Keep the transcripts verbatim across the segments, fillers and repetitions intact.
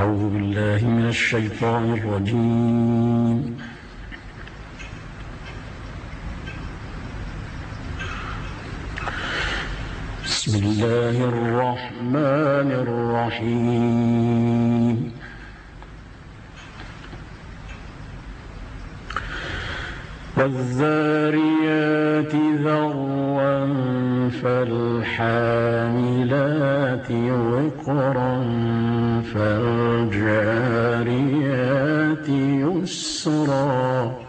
أعوذ بالله من الشيطان الرجيم. بسم الله الرحمن الرحيم. والذاريات ذروا فالحاملات وقرا فالجاريات يسرا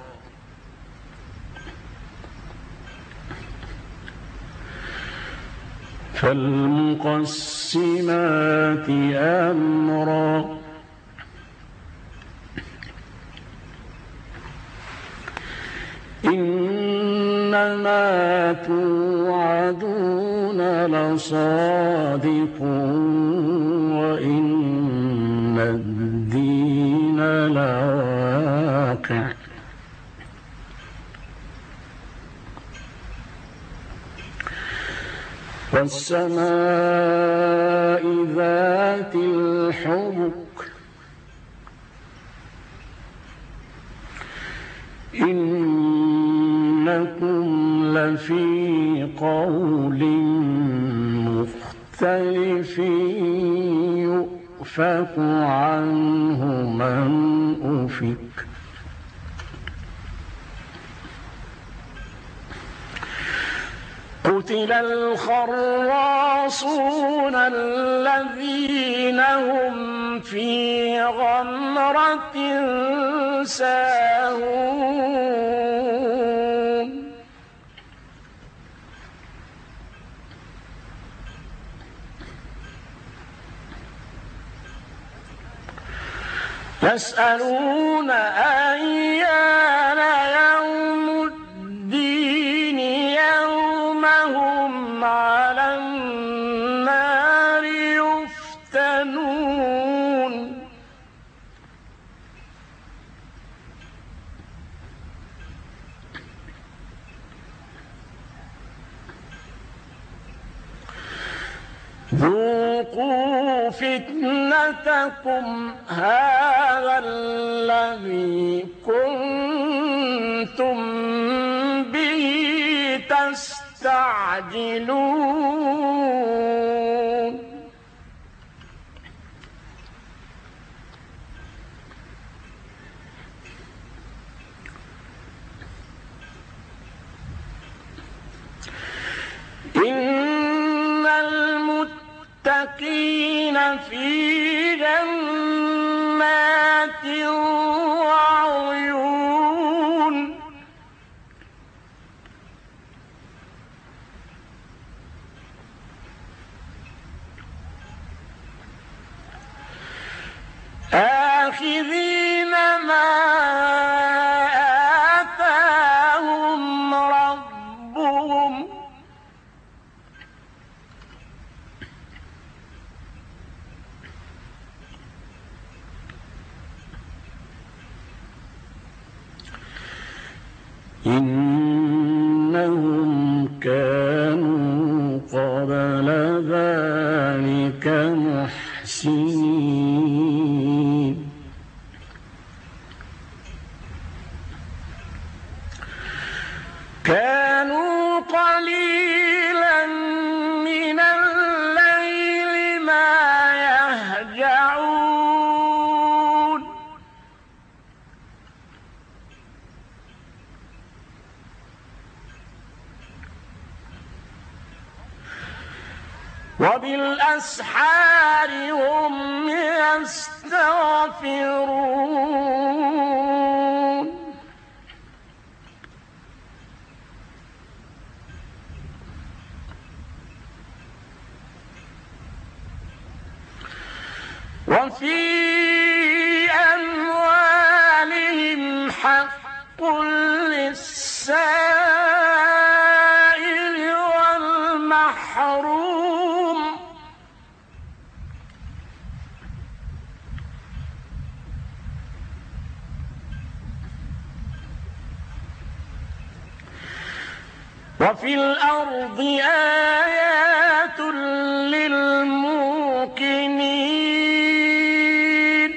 فالمقسمات أمرا إنما توعدون لصادق وإن الدين لواقع والسماء ذات الحبك إنكم لفي قول مختلف يؤفك عنه من أفك قتل الخراصون الذين هم في غمرة ساهون يسألون أيان يوم الدين يوم هم على النار يفتنون ذوقوا فتنتكم هذا الذي كنتم به تستعجلون إن المتقين في جنات وعيون آخذين ما آتاهم ربهم إنهم كانوا قبل ذلك محسنين كانوا قليلا من الليل ما يهجعون وبالأسحار هم يستغفرون وفي أموالهم حق للسائل والمحروم وفي الأرض آيات للموقنين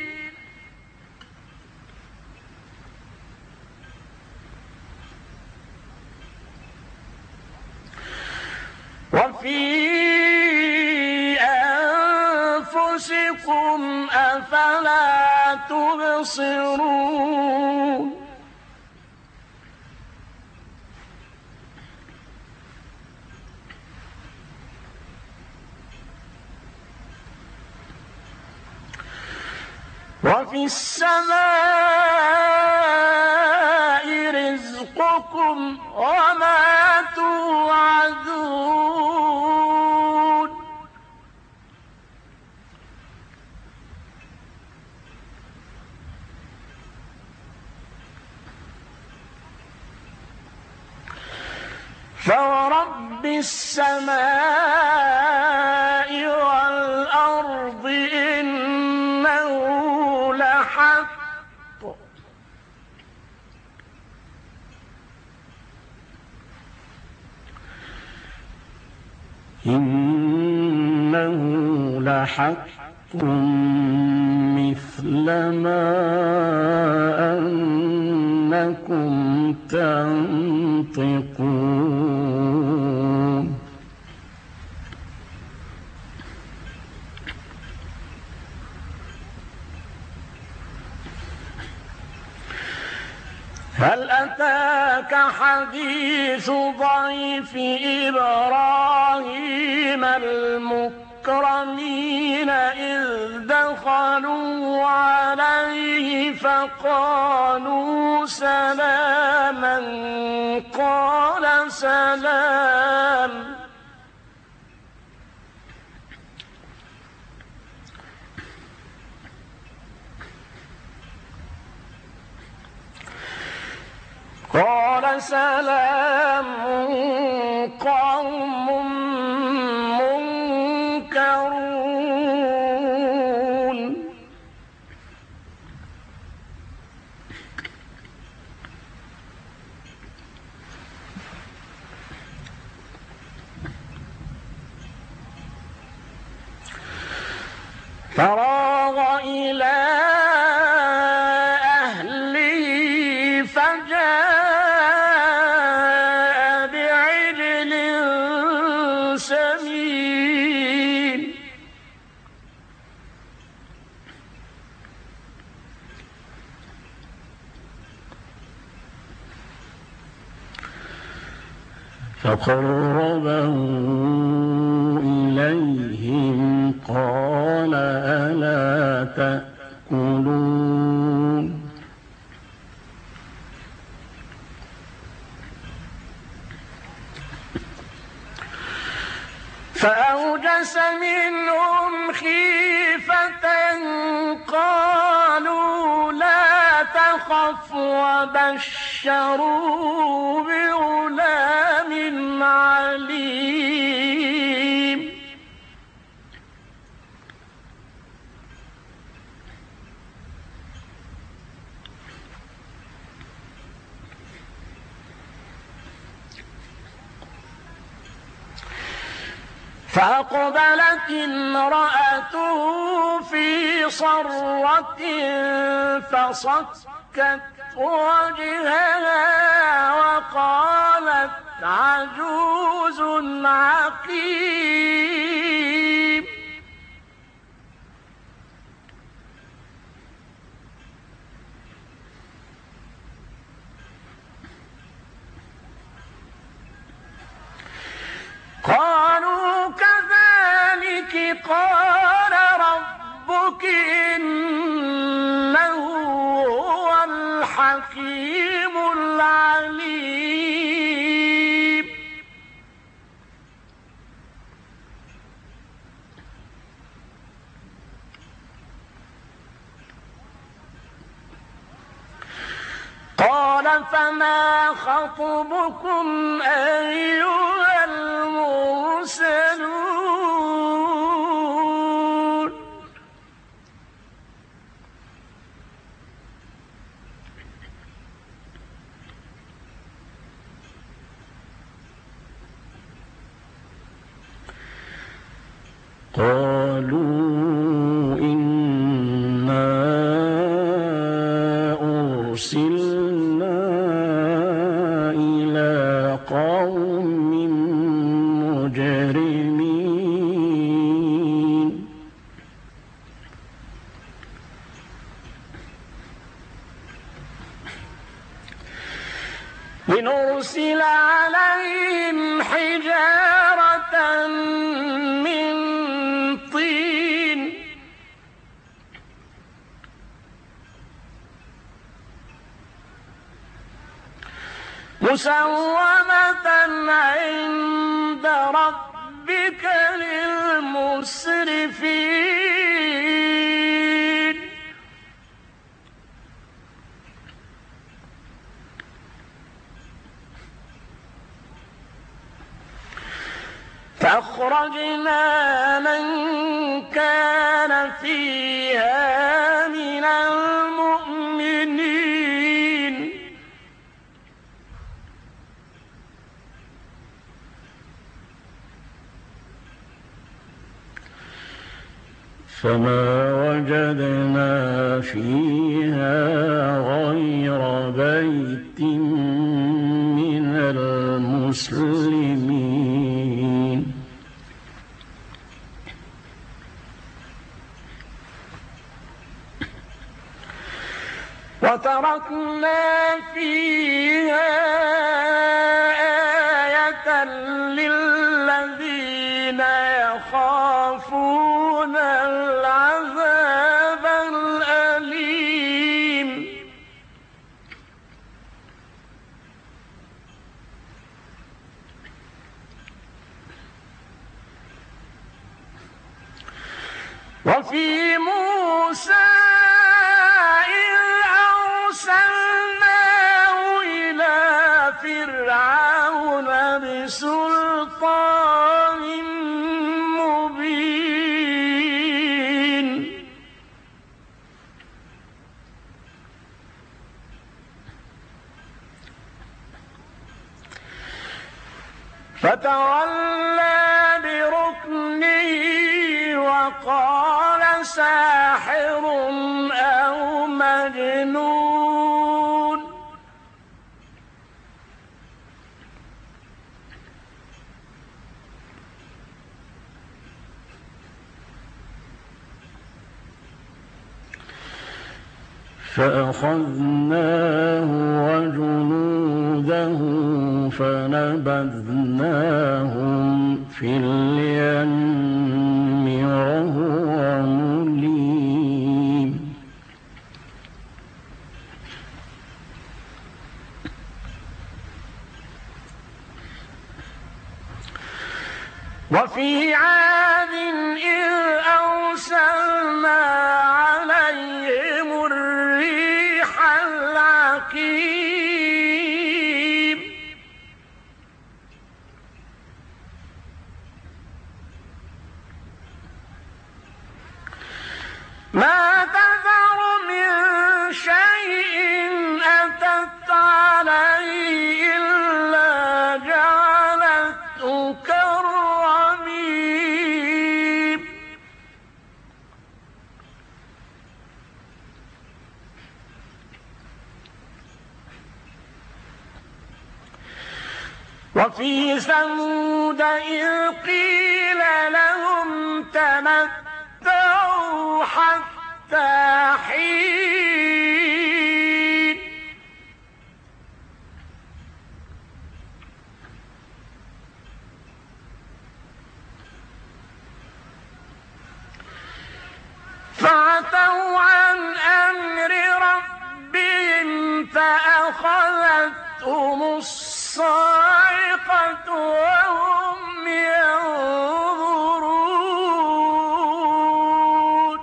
أفلا تبصرون وفي السماء رزقكم وما توعدون فورب السماء والأرض إنه لحق إنه لحق مثل ما أنكم تنطقون هل أتاك حديث ضيف إبراهيم المكرمين إذ دخلوا عليه فقالوا سلاما قال سلام قال سلام قوم منكرون فراغ إلى فقربه إليهم قال ألا تأكلون فأوجس منهم خيفة قالوا لا تخف وبشروه بغلام عليم فأقبلت امرأته في صرة فصكت وجهها وقالت عجوز عقيم قالوا كذلك قال ربك إنه هو الحكيم العليم قال فما خطبكم أيها المرسلون قالوا إنا أرسلنا إلى قوم مجرمين لنرسل عليهم حجارة من طين مسومة عند ربك للمسرفين فأخرجنا من كان فيها من المؤمنين فما وجدنا فيها غير بيت من المسلمين وتركنا فيها آية للذين يخافون العذاب الأليم وفي موسى بسلطان مبين فتولى بركنه وقال ساحر أو مجنون فأخذناه وجنوده فنبذناهم في اليم وهو مليم وفي عاد إذ أرسلنا عليهم الريح العقيم ما تذر من شيء أتت عليه إلا جعلته كالرميم وفي ثمود إذ قيل لهم تمتعوا حتى حين فعتوا عن أمر ربهم فأخذتهم الصاعقة وهم ينظرون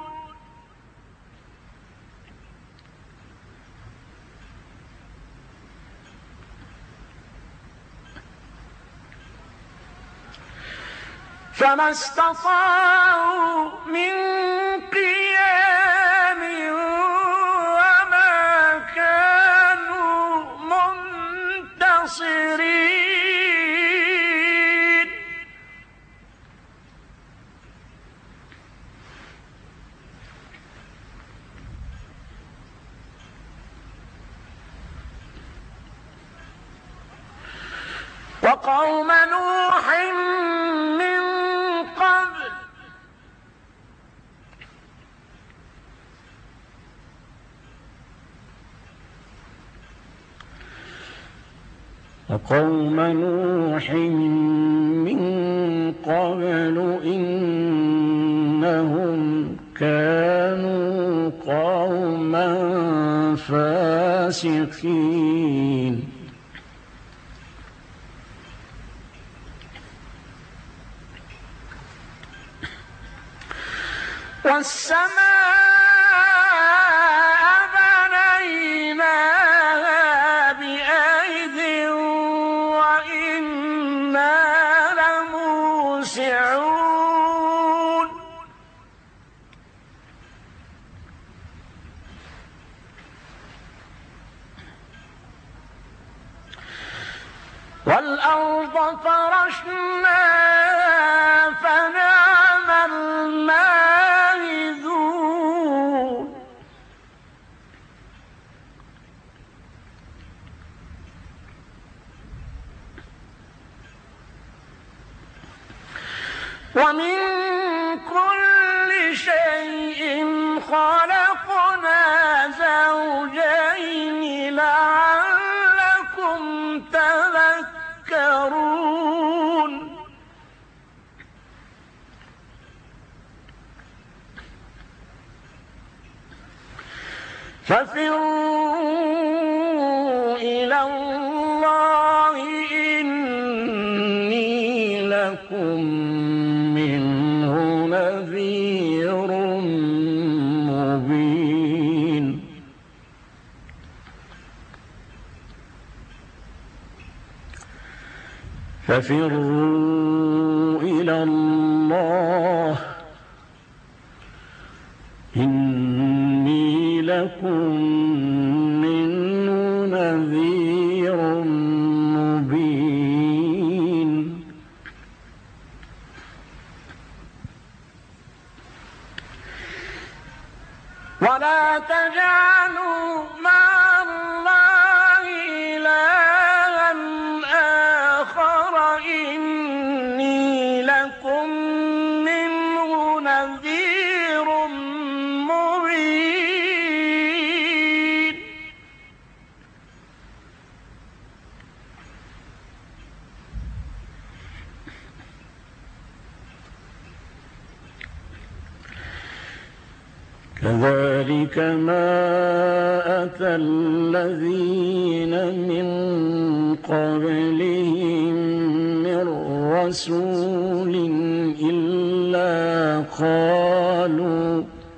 فما استطاعوا من قيام وما كانوا منتصرين وقوم نوح من قبل وقوم نوح من قبل إنهم كانوا قوما فاسقين والسماء بنيناها بأيد وإنا لموسعون والأرض فرشناها فنعم الماهدون ومن كل شيء خلقنا زوجين لعلكم تذكرون ففروا إلى الله إني لكم منه نذير مبين ففروا إلى الله إني لكم منه نذير مبين ولا تجعلوا مع الله إلها آخر إني لكم منه نذير مبين كذلك ما أتى الذين من قبلهم من رسول إلا قالوا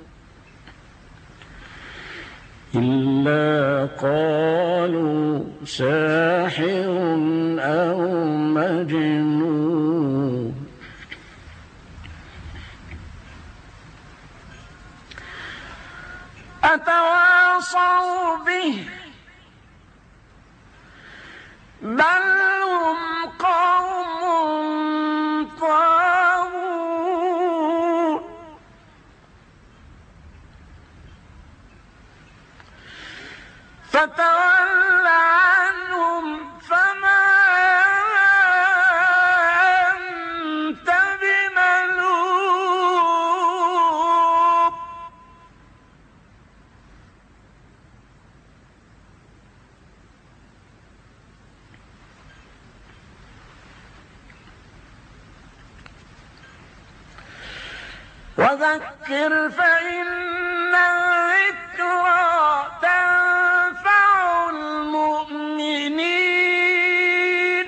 إلا قالوا ساحر أو مجنون أتواصوا به بل هم قوم طاغون فتول عنهم فما أنت بملوم وذكر فإن الذكرى تنفع المؤمنين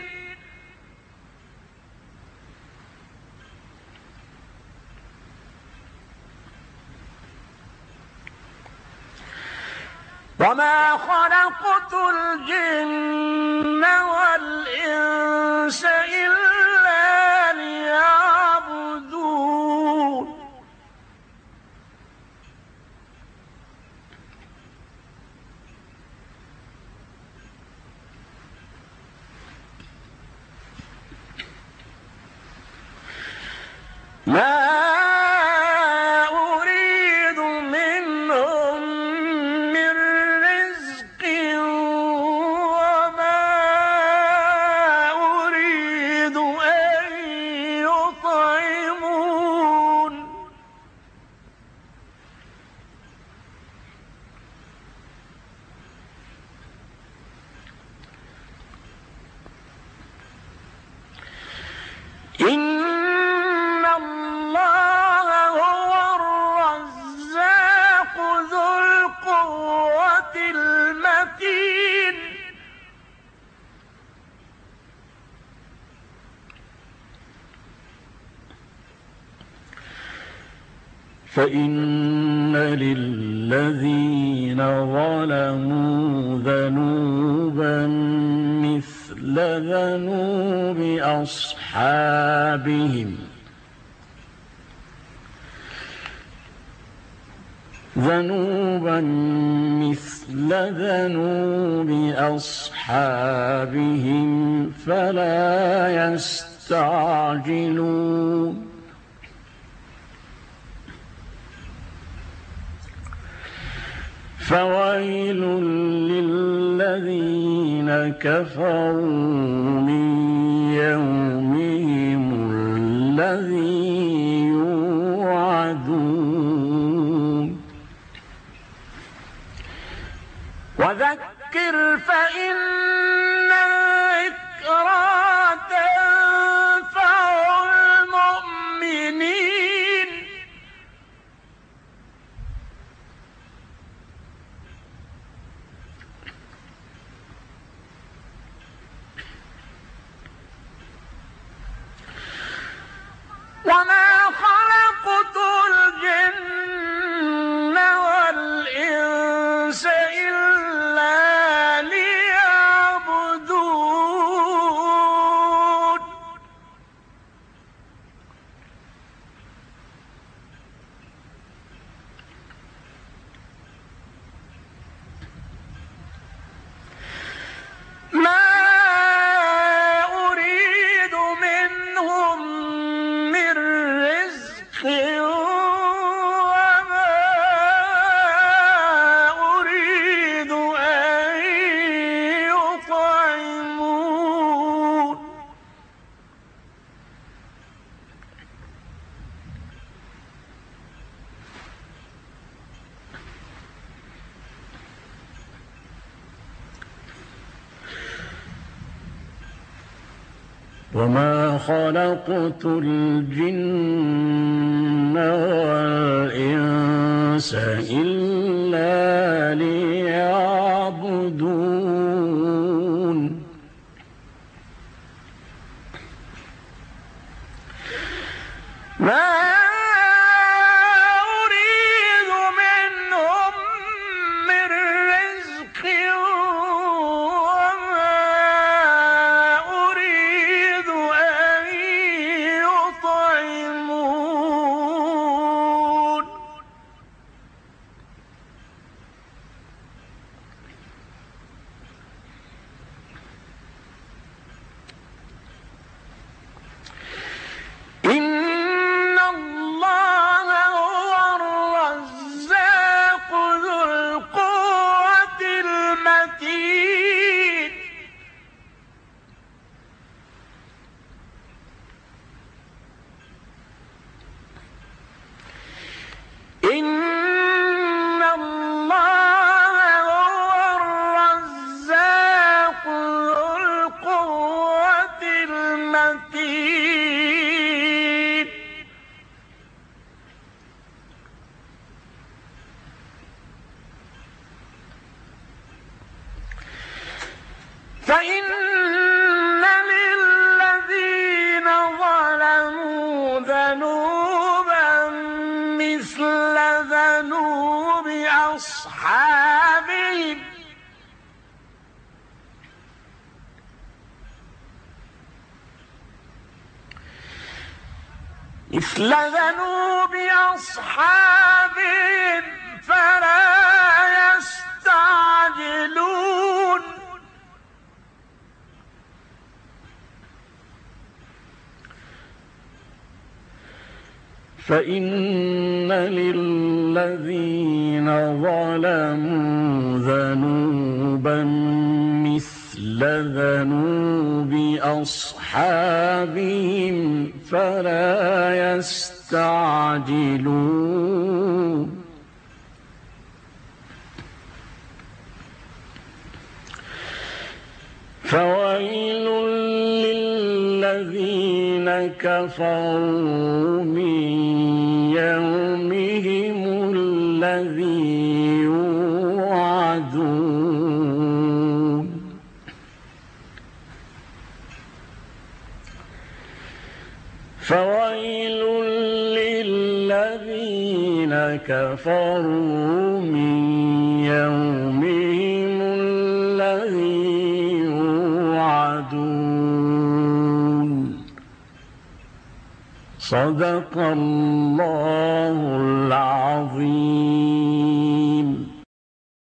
وما خلقت الجن والإنس إلا ليعبدون ما أريد منهم من رزق وما أريد أن يطعمون فإن للذين ظلموا ذنوبا مثل ذنوب أصحابهم ذنوبا مثل ذنوب أصحابهم فلا يستعجلون فويل للذين كفروا من يومهم الذي يوعدون وذكر فإن الذكرى تنفع المؤمنين وما خلقت الجن والإنس إلا ليعبدون ما أريد منهم من رزق وما أريد أن يطعمون وما خلقت الجن والإنس إلا ليعبدون ما أريد منهم من رزق وما أريد أن يطعمون إن الله هو الرزاق ذو القوة المتين إن الله هو الرزاق ذو القوة المتين فإن للذين ظلموا ذنوبا مثل ذنوب أصحابهم مثل ذنوب أصحابهم فلا يستعجلون فإن للذين ظلموا ذنوبا مثل ذنوب أصحابهم فلا يستعجلون فويل للذين كفروا من يومهم الذي يوعدون فويل للذين كفروا من يومهم الذي يوعدون. صدق الله العظيم.